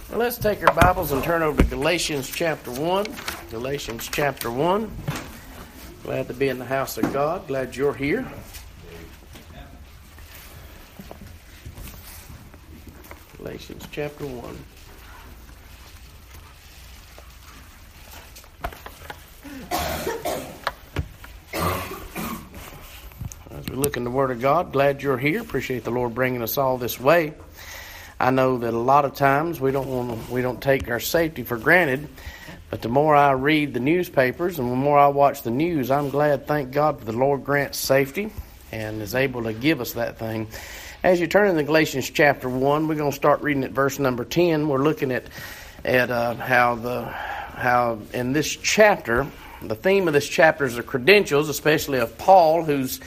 Well, let's take our Bibles and turn over to Galatians chapter 1. Galatians chapter 1. Glad to be in the house of God. Glad you're here. Galatians chapter 1. As we look in the Word of God, glad you're here. Appreciate the Lord bringing us all this way. I know that a lot of times we don't take our safety for granted, but the more I read the newspapers and the more I watch the news, I'm glad, thank God, for the Lord grants safety and is able to give us that thing. As you turn into Galatians chapter 1, we're going to start reading at verse number 10. We're looking at how in this chapter, the theme of this chapter is the credentials, especially of Paul, who's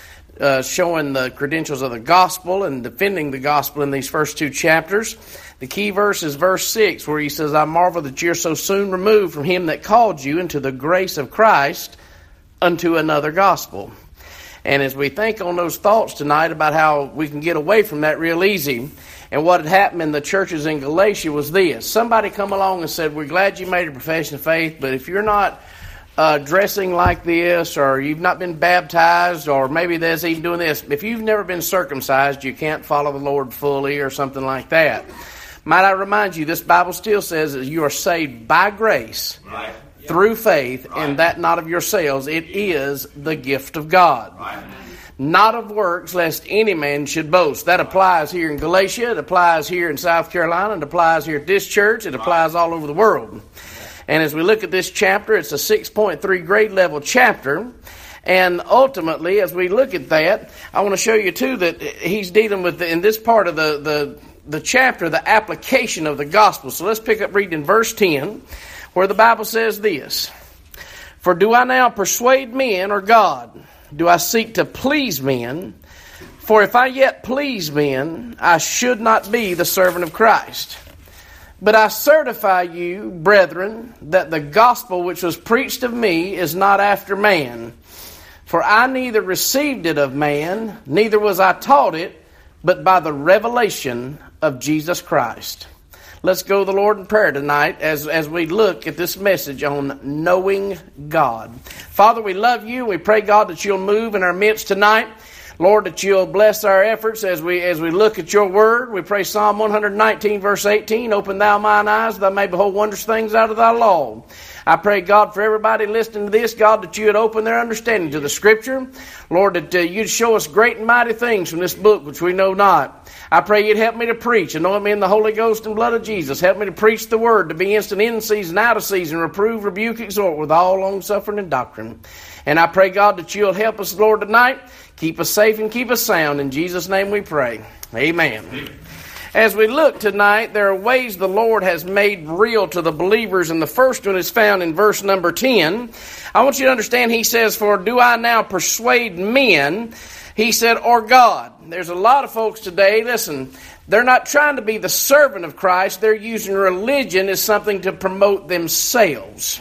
showing the credentials of the gospel and defending the gospel in these first two chapters. The key verse is verse 6, where he says, I marvel that you're so soon removed from him that called you into the grace of Christ unto another gospel. And as we think on those thoughts tonight about how we can get away from that real easy, and what had happened in the churches in Galatia was this. Somebody come along and said, we're glad you made a profession of faith, but if you're not dressing like this, or you've not been baptized, or maybe there's even doing this, if you've never been circumcised, you can't follow the Lord fully, or something like that. Might I remind you, this Bible still says that you are saved by grace, right, through faith, right, and that not of yourselves. It is the gift of God. Right. Not of works, lest any man should boast. That applies here in Galatia, it applies here in South Carolina, it applies here at this church, it applies all over the world. And as we look at this chapter, it's a 6.3 grade level chapter. And ultimately, as we look at that, I want to show you too that he's dealing with, in this part of the chapter, the application of the gospel. So let's pick up reading in verse 10, where the Bible says this. For do I now persuade men or God? Do I seek to please men? For if I yet please men, I should not be the servant of Christ. But I certify you, brethren, that the gospel which was preached of me is not after man. For I neither received it of man, neither was I taught it, but by the revelation of Jesus Christ. Let's go to the Lord in prayer tonight as we look at this message on knowing God. Father, we love you. We pray, God, that you'll move in our midst tonight. Lord, that you'll bless our efforts as we look at your word. We pray Psalm 119, verse 18, open thou mine eyes, that I may behold wondrous things out of thy law. I pray, God, for everybody listening to this, God, that you would open their understanding to the Scripture. Lord, that you'd show us great and mighty things from this book which we know not. I pray you'd help me to preach. Anoint me in the Holy Ghost and blood of Jesus. Help me to preach the word, to be instant in season, out of season, reprove, rebuke, exhort with all long-suffering and doctrine. And I pray, God, that you'll help us, Lord, tonight. Keep us safe and keep us sound. In Jesus' name we pray. Amen. As we look tonight, there are ways the Lord has made real to the believers, and the first one is found in verse number 10. I want you to understand, he says, for do I now persuade men? He said, or God. There's a lot of folks today, listen, they're not trying to be the servant of Christ. They're using religion as something to promote themselves.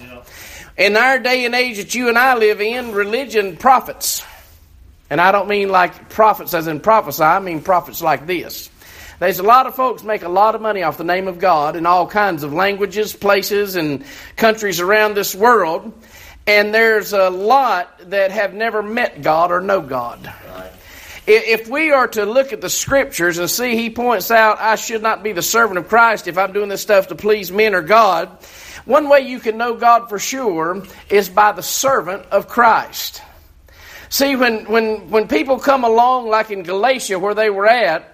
In our day and age that you and I live in, religion profits. And I don't mean like prophets as in prophesy. I mean prophets like this. There's a lot of folks make a lot of money off the name of God in all kinds of languages, places, and countries around this world. And there's a lot that have never met God or know God. Right. If we are to look at the Scriptures and see, he points out, I should not be the servant of Christ if I'm doing this stuff to please men or God. One way you can know God for sure is by the servant of Christ. See, when people come along, like in Galatia where they were at,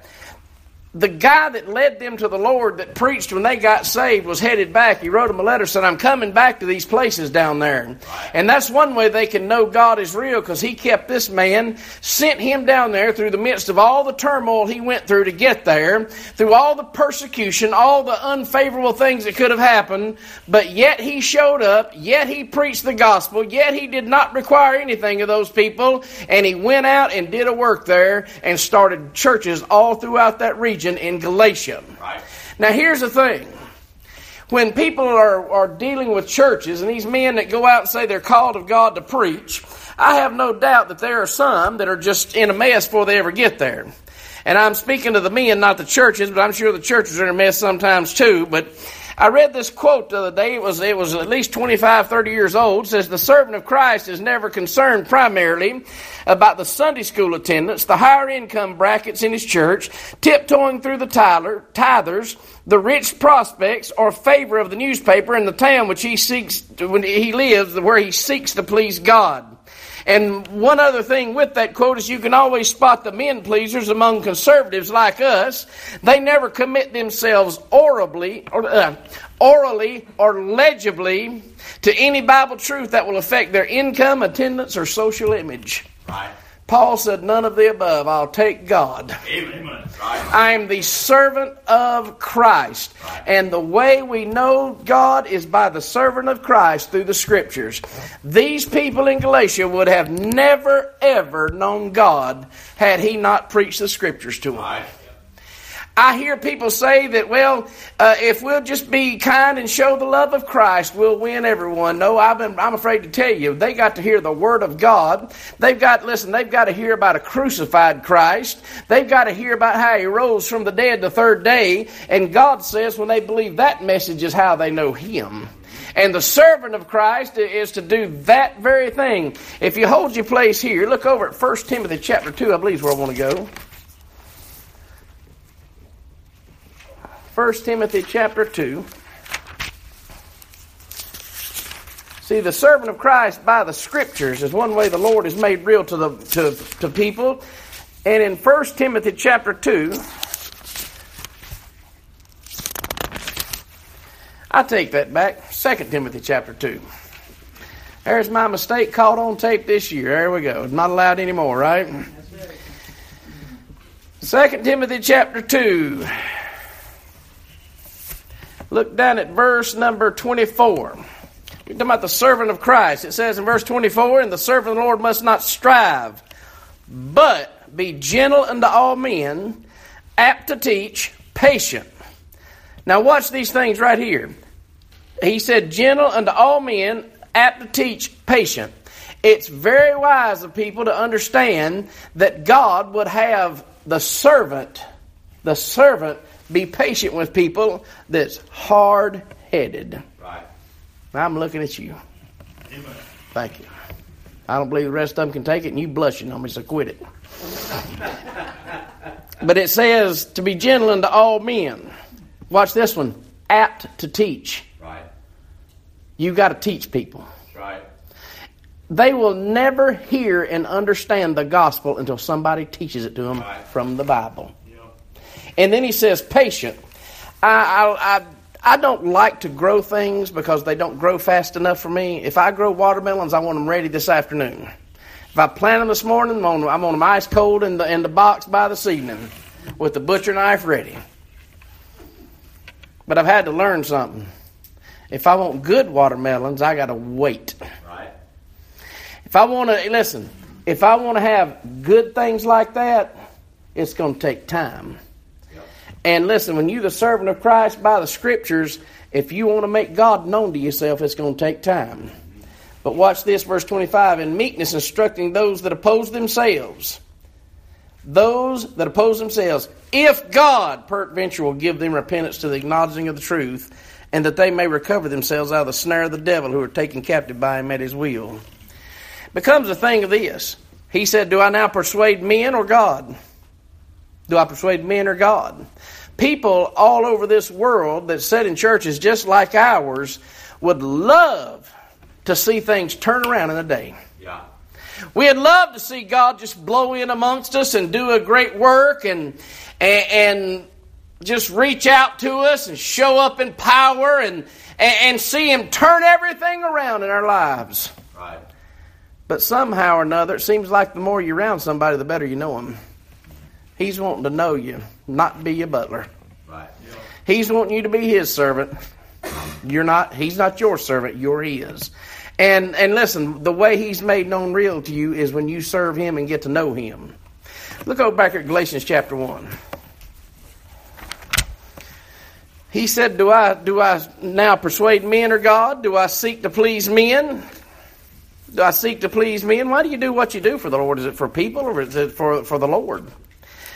the guy that led them to the Lord, that preached when they got saved, was headed back. He wrote them a letter, said, I'm coming back to these places down there. And that's one way they can know God is real, because he kept this man, sent him down there through the midst of all the turmoil he went through to get there, through all the persecution, all the unfavorable things that could have happened, but yet he showed up, yet he preached the gospel, yet he did not require anything of those people, and he went out and did a work there and started churches all throughout that region in Galatia. Right. Now here's the thing. When people are dealing with churches, and these men that go out and say they're called of God to preach, I have no doubt that there are some that are just in a mess before they ever get there. And I'm speaking to the men, not the churches, but I'm sure the churches are in a mess sometimes too. But I read this quote the other day. It was at least 25, 30 years old. It says, the servant of Christ is never concerned primarily about the Sunday school attendance, the higher income brackets in his church, tiptoeing through the tithers, the rich prospects, or favor of the newspaper in the town which he seeks, when he lives, where he seeks to please God. And one other thing with that quote is you can always spot the men pleasers among conservatives like us. They never commit themselves orally or legibly to any Bible truth that will affect their income, attendance, or social image. Right. Paul said, none of the above. I'll take God. Amen. Right. I am the servant of Christ. Right. And the way we know God is by the servant of Christ through the Scriptures. These people in Galatia would have never, ever known God had he not preached the Scriptures to them. Right. I hear people say that, if we'll just be kind and show the love of Christ, we'll win everyone. No, I'm afraid to tell you, they got to hear the Word of God. They've got to hear about a crucified Christ. They've got to hear about how He rose from the dead the third day. And God says when they believe that message is how they know Him. And the servant of Christ is to do that very thing. If you hold your place here, look over at 1 Timothy chapter 2, I believe is where I want to go. 1 Timothy chapter 2. See, the servant of Christ by the Scriptures is one way the Lord is made real to people. And in 1 Timothy chapter 2, I take that back. 2 Timothy chapter 2. There's my mistake caught on tape this year. There we go. It's not allowed anymore, right? 2 Timothy chapter 2. Look down at verse number 24. We're talking about the servant of Christ. It says in verse 24, and the servant of the Lord must not strive, but be gentle unto all men, apt to teach, patient. Now watch these things right here. He said, gentle unto all men, apt to teach, patient. It's very wise of people to understand that God would have the servant be patient with people that's hard-headed. Right. I'm looking at you. Amen. Thank you. I don't believe the rest of them can take it, and you blushing on me, so quit it. But it says to be gentle unto all men. Watch this one. Apt to teach. Right. You got to teach people. Right. They will never hear and understand the gospel until somebody teaches it to them from the Bible. And then he says patient. I don't like to grow things because they don't grow fast enough for me. If I grow watermelons, I want them ready this afternoon. If I plant them this morning, I want them ice cold in the box by this evening with the butcher knife ready. But I've had to learn something. If I want good watermelons, I got to wait. Right. If I want to have good things like that, it's going to take time. And listen, when you're the servant of Christ by the Scriptures, if you want to make God known to yourself, it's going to take time. But watch this, verse 25. In meekness instructing those that oppose themselves. Those that oppose themselves. If God, peradventure, will give them repentance to the acknowledging of the truth, and that they may recover themselves out of the snare of the devil who are taken captive by him at his will. Becomes a thing of this. He said, do I now persuade men or God? Do I persuade men or God? People all over this world that sit in churches just like ours would love to see things turn around in a day. Yeah. We'd love to see God just blow in amongst us and do a great work and just reach out to us and show up in power and see Him turn everything around in our lives. Right. But somehow or another, it seems like the more you're around somebody, the better you know them. He's wanting to know you, not be your butler. Right. Yeah. He's wanting you to be His servant. You're not. He's not your servant. You're His. And listen, the way He's made known real to you is when you serve Him and get to know Him. Look over back at Galatians chapter 1. He said, do I now persuade men or God? Do I seek to please men? Do I seek to please men? Why do you do what you do for the Lord? Is it for people or is it for the Lord?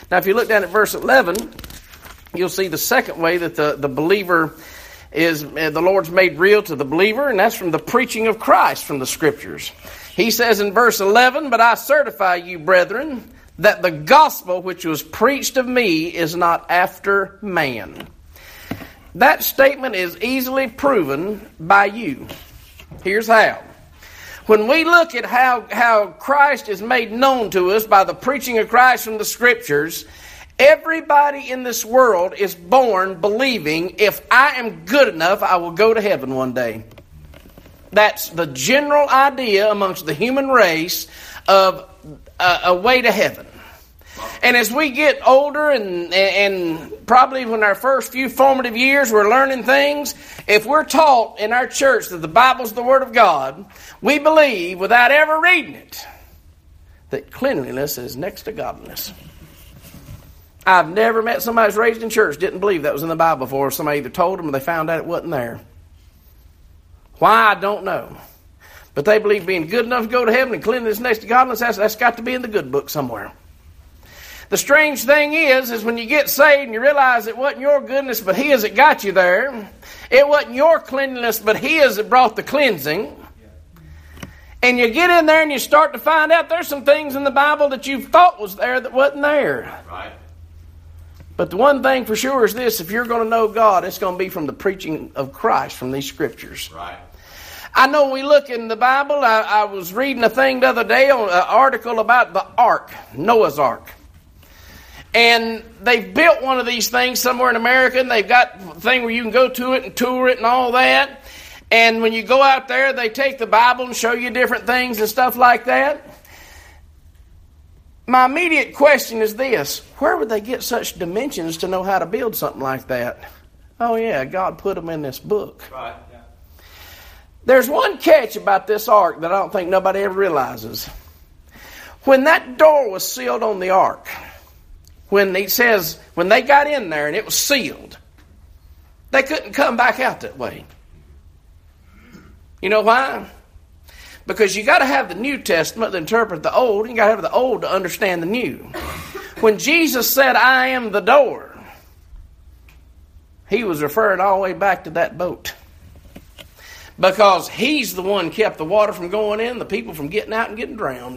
Now, if you look down at verse 11, you'll see the second way that the believer is, the Lord's made real to the believer, and that's from the preaching of Christ from the Scriptures. He says in verse 11, "But I certify you, brethren, that the gospel which was preached of me is not after man." That statement is easily proven by you. Here's how. When we look at how Christ is made known to us by the preaching of Christ from the Scriptures, everybody in this world is born believing, if I am good enough, I will go to heaven one day. That's the general idea amongst the human race of a way to heaven. And as we get older and probably when our first few formative years we're learning things, if we're taught in our church that the Bible's the Word of God, we believe without ever reading it that cleanliness is next to godliness. I've never met somebody who's raised in church didn't believe that was in the Bible before. Somebody either told them or they found out it wasn't there. Why, I don't know. But they believe being good enough to go to heaven and cleanliness next to godliness, that's got to be in the good book somewhere. The strange thing is when you get saved and you realize it wasn't your goodness but His that got you there. It wasn't your cleanliness but His that brought the cleansing. And you get in there and you start to find out there's some things in the Bible that you thought was there that wasn't there. Right. But the one thing for sure is this: if you're going to know God, it's going to be from the preaching of Christ from these Scriptures. Right. I know when we look in the Bible, I was reading a thing the other day, on an article about the Ark, Noah's Ark. And they've built one of these things somewhere in America, and they've got a thing where you can go to it and tour it and all that. And when you go out there, they take the Bible and show you different things and stuff like that. My immediate question is this: where would they get such dimensions to know how to build something like that? Oh yeah, God put them in this book. Right. Yeah. There's one catch about this ark that I don't think nobody ever realizes. When that door was sealed on the ark, when they got in there and it was sealed, they couldn't come back out that way. You know why? Because you got to have the New Testament to interpret the Old, and you got to have the Old to understand the New. When Jesus said, "I am the door," He was referring all the way back to that boat. Because He's the one who kept the water from going in, the people from getting out and getting drowned.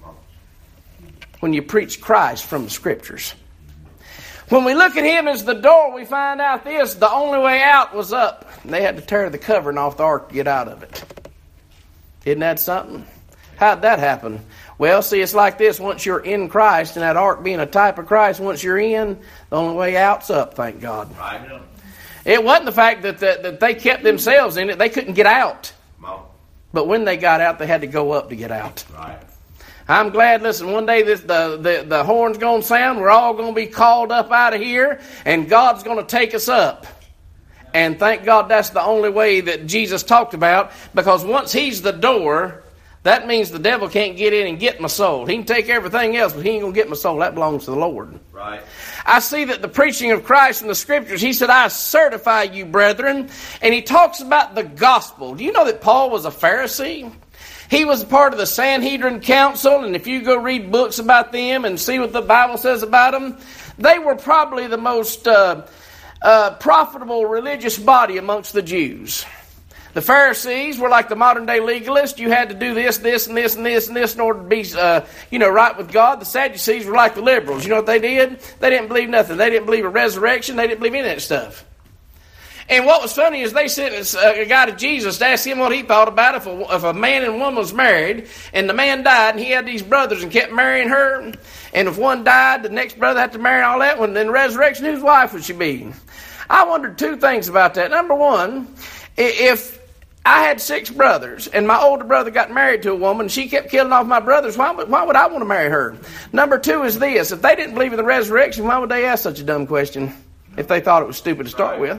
When you preach Christ from the Scriptures. When we look at Him as the door, we find out this: the only way out was up. And they had to tear the covering off the ark to get out of it. Isn't that something? How'd that happen? Well, see, it's like this. Once you're in Christ, and that ark being a type of Christ, once you're in, the only way out's up, thank God. Right. It wasn't the fact that they kept themselves in it. They couldn't get out. No. But when they got out, they had to go up to get out. Right. I'm glad, listen, one day the horn's going to sound. We're all going to be called up out of here, and God's going to take us up. And thank God that's the only way that Jesus talked about, because once He's the door, that means the devil can't get in and get my soul. He can take everything else, but he ain't going to get my soul. That belongs to the Lord. Right. I see that the preaching of Christ in the Scriptures, He said, "I certify you, brethren." And He talks about the gospel. Do you know that Paul was a Pharisee? He was a part of the Sanhedrin Council, and if you go read books about them and see what the Bible says about them, they were probably the most profitable religious body amongst the Jews. The Pharisees were like the modern day legalists. You had to do this, this, and this, and this, and this in order to be, right with God. The Sadducees were like the liberals. You know what they did? They didn't believe nothing. They didn't believe a resurrection. They didn't believe any of that stuff. And what was funny is they sent a guy to Jesus to ask Him what he thought about if a man and woman was married, and the man died, and he had these brothers and kept marrying her, and if one died, the next brother had to marry all that one. Then the resurrection, whose wife would she be? I wondered two things about that. Number one, if I had 6 brothers, and my older brother got married to a woman, and she kept killing off my brothers, why would I want to marry her? Number two is this: if they didn't believe in the resurrection, why would they ask such a dumb question if they thought it was stupid to start with?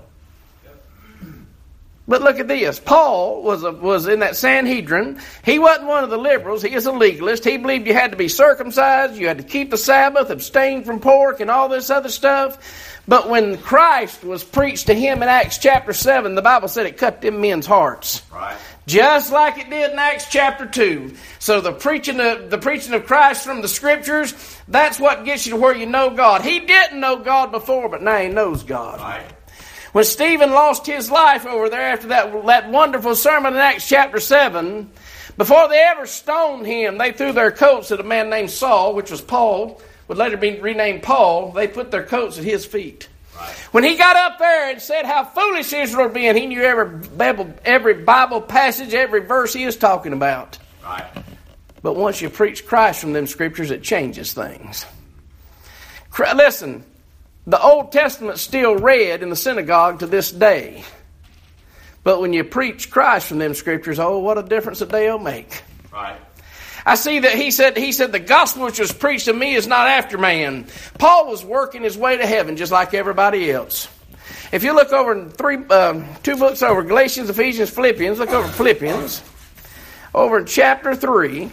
But look at this. Paul was in that Sanhedrin. He wasn't one of the liberals. He is a legalist. He believed you had to be circumcised, you had to keep the Sabbath, abstain from pork, and all this other stuff. But when Christ was preached to him in Acts chapter 7, the Bible said it cut them men's hearts. Right. Just like it did in Acts chapter 2. So the preaching of Christ from the Scriptures, that's what gets you to where you know God. He didn't know God before, but now he knows God. Right. When Stephen lost his life over there after that wonderful sermon in Acts chapter 7, before they ever stoned him, they threw their coats at a man named Saul, which was Paul, would later be renamed Paul. They put their coats at his feet. Right. When he got up there and said how foolish Israel had been, he knew every Bible passage, every verse he is talking about. Right. But once you preach Christ from them Scriptures, it changes things. Listen, the Old Testament's still read in the synagogue to this day. But when you preach Christ from them Scriptures, oh, what a difference a day will make. Right. I see that he said the gospel which was preached to me is not after man. Paul was working his way to heaven just like everybody else. If you look over in two books over, Galatians, Ephesians, Philippians, look over Philippians. Over in chapter 3.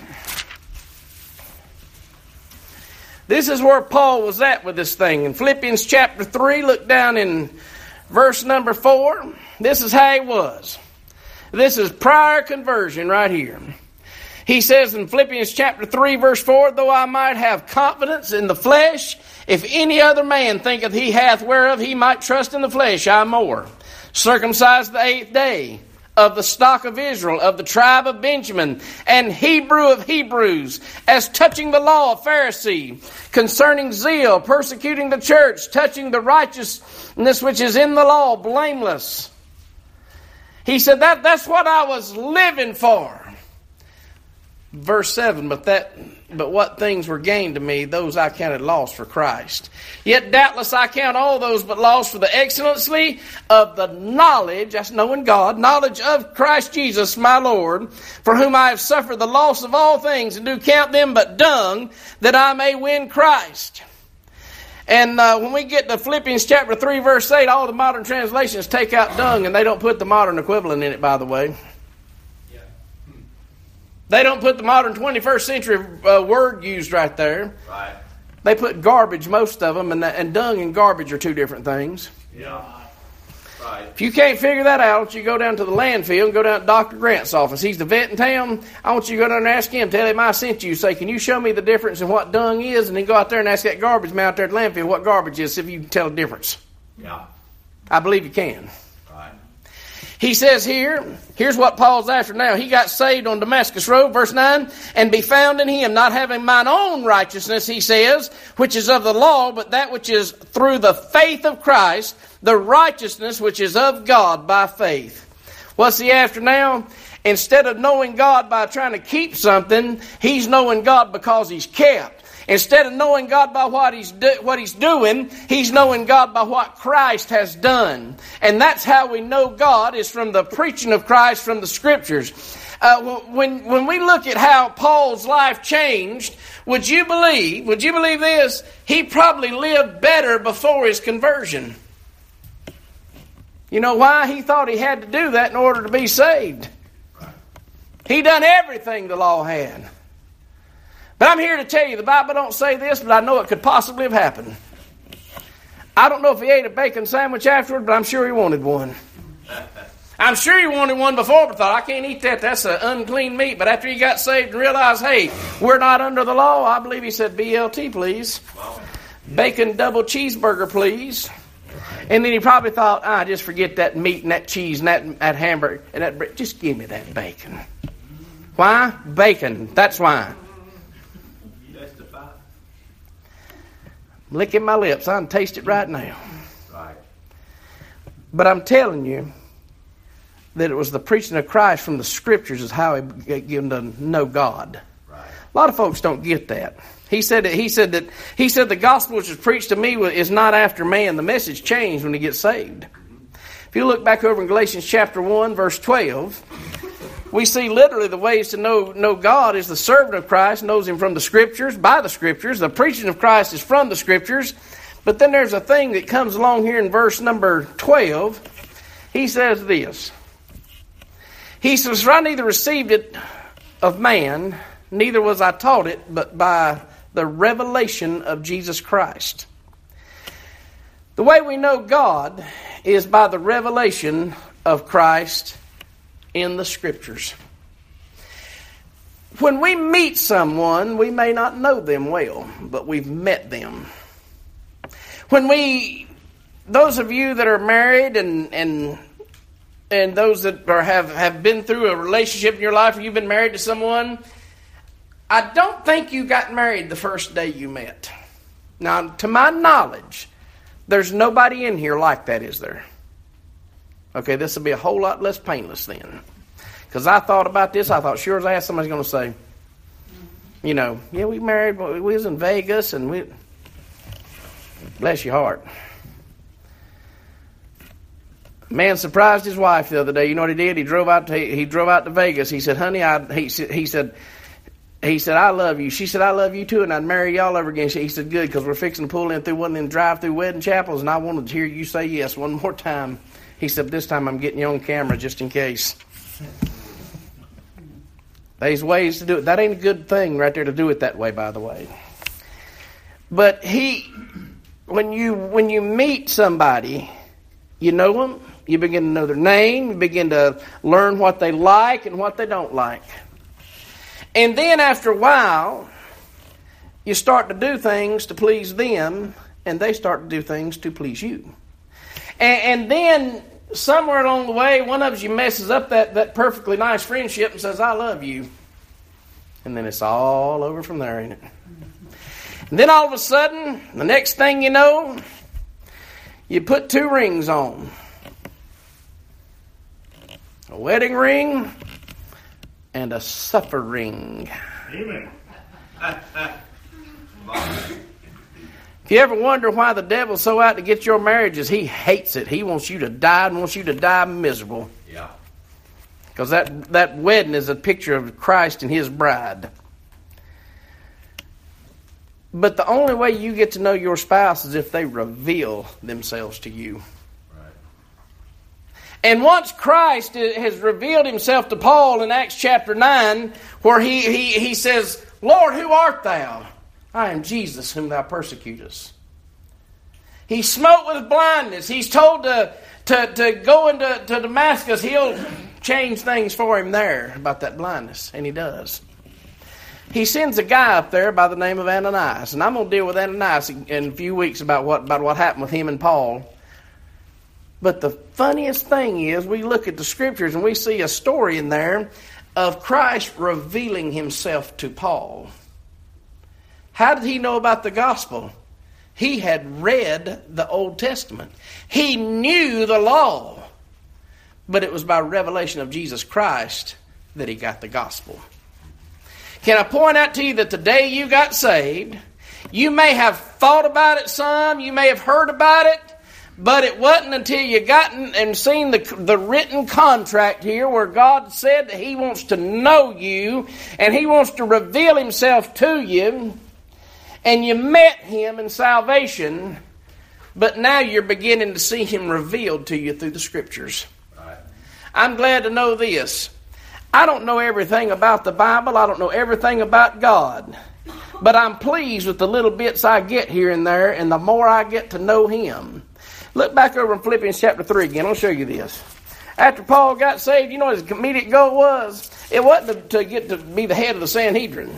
This is where Paul was at with this thing. In Philippians chapter 3, look down in verse number 4. This is how he was. This is prior conversion right here. He says in Philippians chapter 3, verse 4, though I might have confidence in the flesh, if any other man thinketh he hath whereof he might trust in the flesh, I more. Circumcised the 8th day, of the stock of Israel, of the tribe of Benjamin, and Hebrew of Hebrews, as touching the law, a Pharisee, concerning zeal, persecuting the church, touching the righteousness which is in the law, blameless. He said that's what I was living for. Verse 7, but what things were gained to me, those I counted loss for Christ. Yet doubtless I count all those but loss for the excellency of the knowledge, that's knowing God, knowledge of Christ Jesus my Lord, for whom I have suffered the loss of all things, and do count them but dung, that I may win Christ. And when we get to Philippians chapter 3, verse 8, all the modern translations take out dung, and they don't put the modern equivalent in it, by the way. They don't put the modern 21st century word used right there. Right. They put garbage, most of them, and dung and garbage are two different things. Yeah. Right. If you can't figure that out, you go down to the landfill and go down to Dr. Grant's office. He's the vet in town. I want you to go down and ask him, tell him I sent you. Say, can you show me the difference in what dung is? And then go out there and ask that garbage man out there at the landfill what garbage is, see if you can tell the difference. Yeah. I believe you can. Right. He says here's what Paul's after now. He got saved on Damascus Road, verse 9, and be found in him, not having mine own righteousness, he says, which is of the law, but that which is through the faith of Christ, the righteousness which is of God by faith. What's he after now? Instead of knowing God by trying to keep something, he's knowing God because he's kept. Instead of knowing God by what he's doing, he's knowing God by what Christ has done. And that's how we know God, is from the preaching of Christ from the Scriptures. When we look at how Paul's life changed, would you believe this? He probably lived better before his conversion. You know why? He thought he had to do that in order to be saved. He done everything the law had. But I'm here to tell you, the Bible don't say this, but I know it could possibly have happened. I don't know if he ate a bacon sandwich afterward, but I'm sure he wanted one. I'm sure he wanted one before, but thought, I can't eat that. That's an unclean meat. But after he got saved and realized, hey, we're not under the law, I believe he said, BLT, please. Bacon double cheeseburger, please. And then he probably thought, just forget that meat and that cheese and that hamburger and that bread. Just give me that bacon. Why? Bacon. That's why. I'm licking my lips. I can taste it right now. Right. But I'm telling you that it was the preaching of Christ from the Scriptures is how he got him to know God. Right. A lot of folks don't get that. He said the gospel which was preached to me is not after man. The message changed when he gets saved. If you look back over in Galatians chapter 1, verse 12, we see literally the ways to know God is the servant of Christ knows him from the Scriptures, by the Scriptures. The preaching of Christ is from the Scriptures. But then there's a thing that comes along here in verse number 12. He says this. He says, for I neither received it of man, neither was I taught it, but by the revelation of Jesus Christ. The way we know God is by the revelation of Christ in the Scriptures. When we meet someone, we may not know them well, but we've met them. Those of you that are married and those that have been through a relationship in your life, or you've been married to someone, I don't think you got married the first day you met. Now, to my knowledge, there's nobody in here like that, is there? Okay, this will be a whole lot less painless then. Because I thought about this, I thought, sure as ass, somebody's going to say, yeah, we married, we was in Vegas, and we... Bless your heart. A man surprised his wife the other day. You know what he did? He drove out to Vegas. He said, honey, he said, I love you. She said, I love you too, and I'd marry you all over again. He said, good, because we're fixing to pull in through one of them drive-through wedding chapels, and I wanted to hear you say yes one more time. He said, this time I'm getting you on camera just in case. There's ways to do it. That ain't a good thing right there to do it that way, by the way. But when you meet somebody, you know them, you begin to know their name, you begin to learn what they like and what they don't like. And then after a while, you start to do things to please them, and they start to do things to please you. And then somewhere along the way, one of you messes up that perfectly nice friendship and says, I love you. And then it's all over from there, ain't it? And then all of a sudden, the next thing you know, you put 2 rings on. A wedding ring and a supper ring. Amen. If you ever wonder why the devil's so out to get your marriages, he hates it. He wants you to die and wants you to die miserable. Yeah. Because that wedding is a picture of Christ and His bride. But the only way you get to know your spouse is if they reveal themselves to you. Right. And once Christ has revealed Himself to Paul in Acts chapter 9, where he says, Lord, who art thou? I am Jesus whom thou persecutest. He's smote with blindness. He's told to go into Damascus. He'll change things for him there about that blindness. And he does. He sends a guy up there by the name of Ananias. And I'm going to deal with Ananias in a few weeks about what happened with him and Paul. But the funniest thing is we look at the Scriptures and we see a story in there of Christ revealing Himself to Paul. How did he know about the gospel? He had read the Old Testament. He knew the law. But it was by revelation of Jesus Christ that he got the gospel. Can I point out to you that the day you got saved, you may have thought about it some, you may have heard about it, but it wasn't until you gotten and seen the written contract here where God said that He wants to know you and He wants to reveal Himself to you. And you met Him in salvation, but now you're beginning to see Him revealed to you through the Scriptures. Right. I'm glad to know this. I don't know everything about the Bible. I don't know everything about God. But I'm pleased with the little bits I get here and there, and the more I get to know Him. Look back over in Philippians chapter 3 again. I'll show you this. After Paul got saved, you know what his immediate goal was? It wasn't to get to be the head of the Sanhedrin.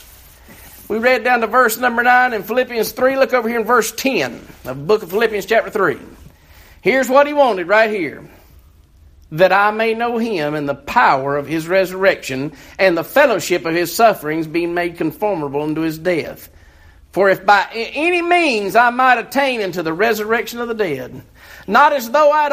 We read down to verse number 9 in Philippians 3. Look over here in verse 10 of the book of Philippians chapter 3. Here's what he wanted right here. That I may know Him and the power of His resurrection and the fellowship of His sufferings, being made conformable unto His death. For if by any means I might attain unto the resurrection of the dead, not as though I'd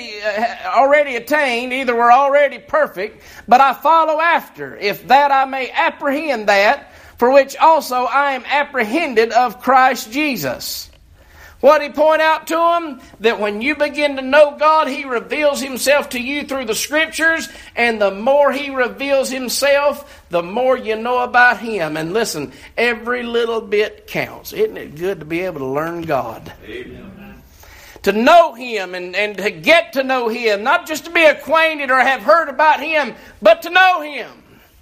already attained, either were already perfect, but I follow after, if that I may apprehend that, for which also I am apprehended of Christ Jesus. What did he point out to them? That when you begin to know God, He reveals Himself to you through the Scriptures, and the more He reveals Himself, the more you know about Him. And listen, every little bit counts. Isn't it good to be able to learn God? Amen. To know Him and to get to know Him. Not just to be acquainted or have heard about Him, but to know Him.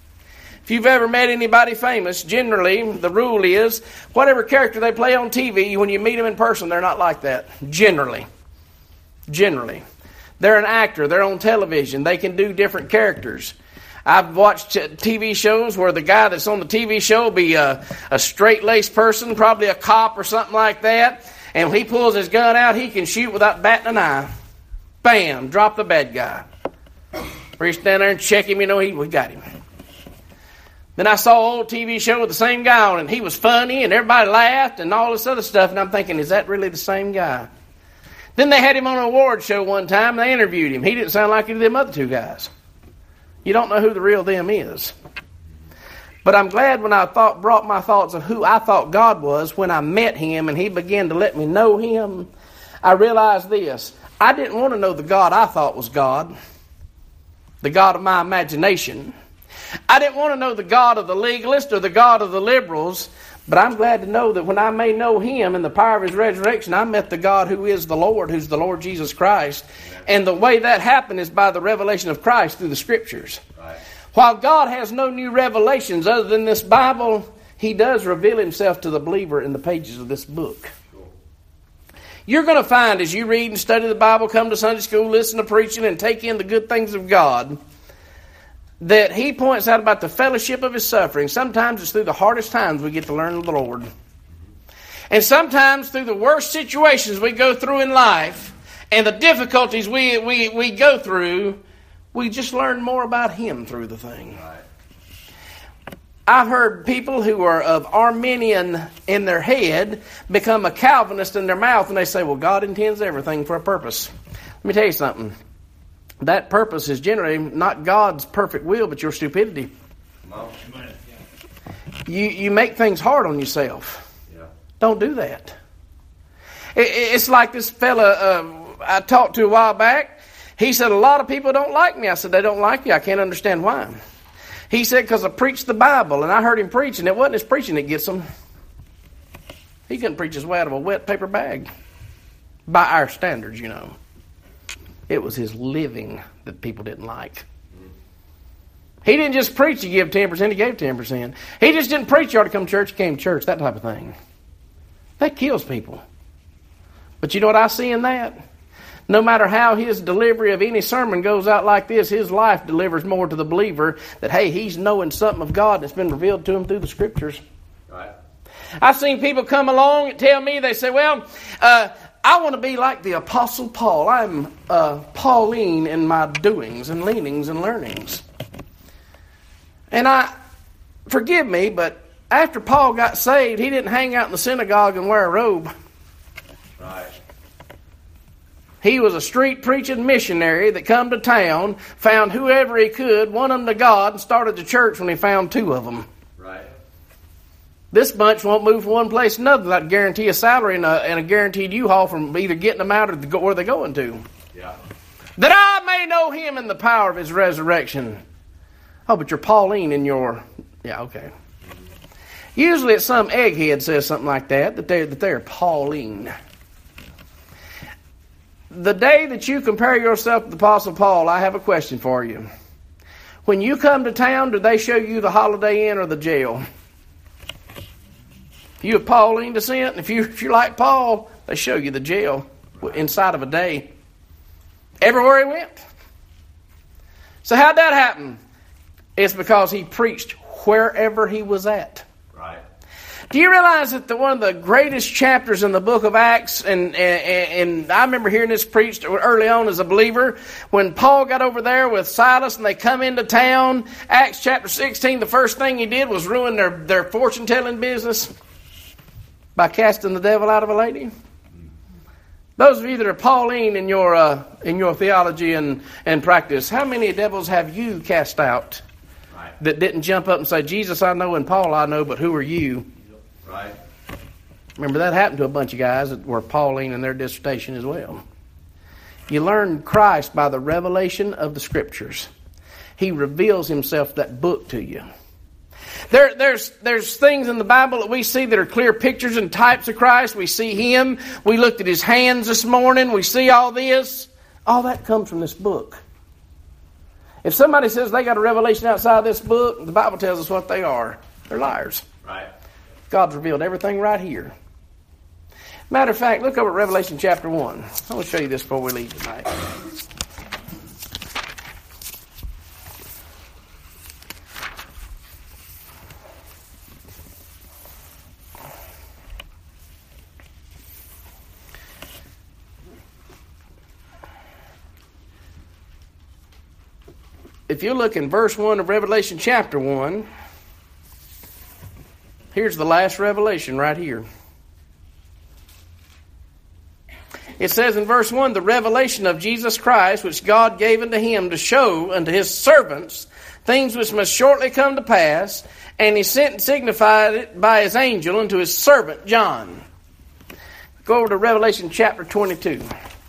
If you've ever met anybody famous, generally the rule is whatever character they play on TV, when you meet them in person, they're not like that. Generally. They're an actor. They're on television. They can do different characters. I've watched TV shows where the guy that's on the TV show will be a straight-laced person, probably a cop or something like that. And when he pulls his gun out, he can shoot without batting an eye. Bam, drop the bad guy. Reach down there and check him, we got him. Then I saw an old TV show with the same guy on it, and he was funny, and everybody laughed, and all this other stuff, and I'm thinking, is that really the same guy? Then they had him on an award show one time, and they interviewed him. He didn't sound like any of them other two guys. You don't know who the real them is. But I'm glad when I brought my thoughts of who I thought God was, when I met him and he began to let me know him, I realized this. I didn't want to know the God I thought was God, the God of my imagination. I didn't want to know the God of the legalists or the God of the liberals, but I'm glad to know that when I may know him in the power of his resurrection, I met the God who is the Lord, who's the Lord Jesus Christ. And the way that happened is by the revelation of Christ through the Scriptures. Right. While God has no new revelations other than this Bible, he does reveal himself to the believer in the pages of this book. You're going to find as you read and study the Bible, come to Sunday school, listen to preaching, and take in the good things of God, that he points out about the fellowship of his suffering. Sometimes it's through the hardest times we get to learn of the Lord. And sometimes through the worst situations we go through in life and the difficulties we go through, we just learn more about him through the thing. I've heard people who are of Arminian in their head become a Calvinist in their mouth, and they say, well, God intends everything for a purpose. Let me tell you something. That purpose is generally not God's perfect will, but your stupidity. You make things hard on yourself. Yeah. Don't do that. It's like this fella I talked to a while back. He said, a lot of people don't like me. I said, they don't like you. I can't understand why. He said, because I preached the Bible, and I heard him preach, and it wasn't his preaching that gets him. He couldn't preach his way out of a wet paper bag. By our standards, It was his living that people didn't like. He didn't just preach to give 10%, he gave 10%. He just didn't preach you ought to come to church, he came to church, that type of thing. That kills people. But you know what I see in that? No matter how his delivery of any sermon goes out like this, his life delivers more to the believer that, hey, he's knowing something of God that's been revealed to him through the Scriptures. Right. I've seen people come along and tell me, they say, well, I want to be like the Apostle Paul. I'm Pauline in my doings and leanings and learnings. And forgive me, but after Paul got saved, he didn't hang out in the synagogue and wear a robe. Right. He was a street preaching missionary that come to town, found whoever he could, won them to God, and started the church when he found 2 of them. Right. This bunch won't move from one place to another without guarantee a salary and a guaranteed U-Haul from either getting them out or where they're going to. Yeah. That I may know him in the power of his resurrection. Oh, but you're Pauline in your... Yeah, okay. Usually it's some egghead says something like that they're Pauline. The day that you compare yourself to the Apostle Paul, I have a question for you. When you come to town, do they show you the Holiday Inn or the jail? If you're of Pauline descent, if you're like Paul, they show you the jail inside of a day. Everywhere he went. So how'd that happen? It's because he preached wherever he was at. Right. Do you realize that one of the greatest chapters in the book of Acts, and I remember hearing this preached early on as a believer, when Paul got over there with Silas and they come into town, Acts chapter 16, the first thing he did was ruin their fortune-telling business by casting the devil out of a lady. Those of you that are Pauline in your theology and practice, how many devils have you cast out that didn't jump up and say, Jesus I know and Paul I know, but who are you? Right. Remember, that happened to a bunch of guys that were Pauline in their dissertation as well. You learn Christ by the revelation of the Scriptures. He reveals himself, that book, to you. There's things in the Bible that we see that are clear pictures and types of Christ. We see him. We looked at his hands this morning. We see all this. All that comes from this book. If somebody says they got a revelation outside this book, the Bible tells us what they are. They're liars. Right. God's revealed everything right here. Matter of fact, look over at Revelation chapter 1. I want to show you this before we leave tonight. if you look in verse 1 of Revelation chapter 1, here's the last revelation right here. It says in verse 1, the revelation of Jesus Christ, which God gave unto him to show unto his servants things which must shortly come to pass, and he sent and signified it by his angel unto his servant John. Go over to Revelation chapter 22.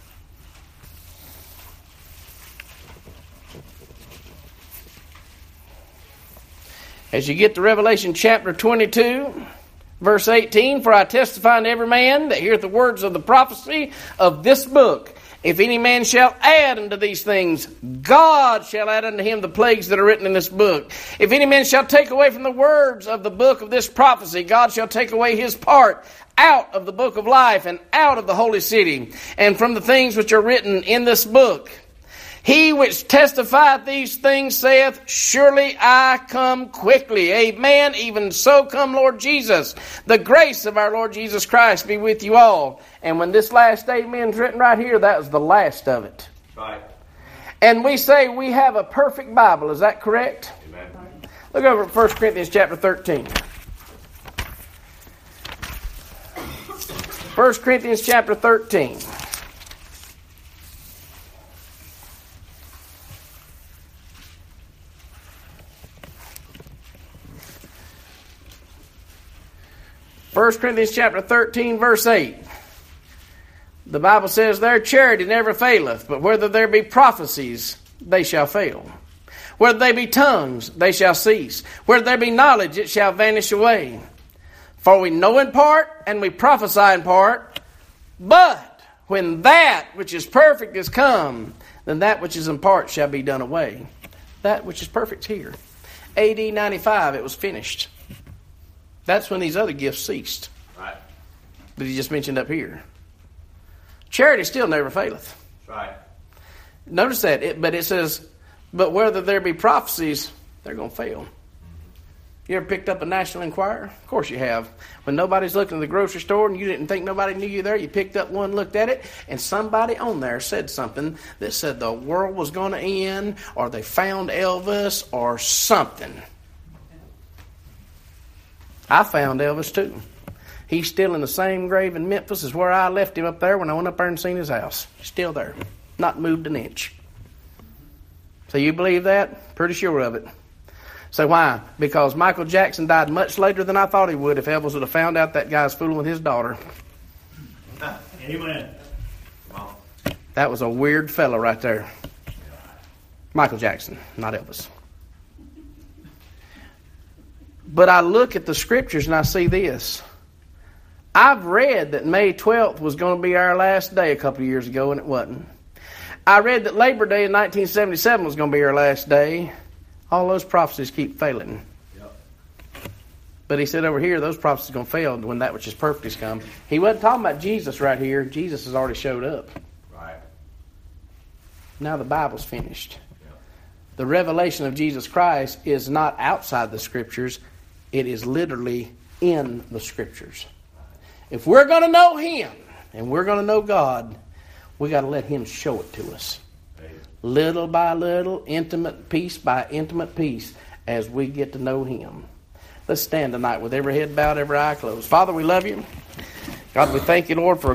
As you get to Revelation chapter 22, verse 18, for I testify unto every man that heareth the words of the prophecy of this book. If any man shall add unto these things, God shall add unto him the plagues that are written in this book. If any man shall take away from the words of the book of this prophecy, God shall take away his part out of the book of life and out of the holy city, and from the things which are written in this book. He which testifieth these things saith, surely I come quickly. Amen. Even so come Lord Jesus. The grace of our Lord Jesus Christ be with you all. And when this last amen is written right here, that was the last of it. Right. And we say we have a perfect Bible. Is that correct? Amen. Look over at 1 Corinthians chapter 13. 1 Corinthians chapter 13. First Corinthians chapter 13, verse 8. The Bible says, their charity never faileth, but whether there be prophecies, they shall fail. Whether they be tongues, they shall cease. Whether there be knowledge, it shall vanish away. For we know in part, and we prophesy in part. But when that which is perfect is come, then that which is in part shall be done away. That which is perfect here. AD 95, it was finished. That's when these other gifts ceased. Right. That he just mentioned up here. Charity still never faileth. Right. Notice that. But it says, but whether there be prophecies, they're going to fail. You ever picked up a National Enquirer? Of course you have. When nobody's looking at the grocery store and you didn't think nobody knew you there, you picked up one, looked at it, and somebody on there said something that said the world was going to end, or they found Elvis, or something. I found Elvis too. He's still in the same grave in Memphis as where I left him up there when I went up there and seen his house. Still there. Not moved an inch. So you believe that? Pretty sure of it. So why? Because Michael Jackson died much later than I thought he would if Elvis would have found out that guy's fooling with his daughter. Amen. That was a weird fellow right there. Michael Jackson, not Elvis. But I look at the scriptures and I see this. I've read that May 12th was going to be our last day a couple of years ago, and it wasn't. I read that Labor Day in 1977 was going to be our last day. All those prophecies keep failing. Yep. But he said over here, those prophecies are going to fail when that which is perfect has come. He wasn't talking about Jesus right here. Jesus has already showed up. Right. Now the Bible's finished. Yep. The revelation of Jesus Christ is not outside the Scriptures. It is literally in the Scriptures. If we're going to know Him and we're going to know God, we got to let Him show it to us. Little by little, intimate piece by intimate piece, as we get to know Him. Let's stand tonight with every head bowed, every eye closed. Father, we love You. God, we thank You, Lord, for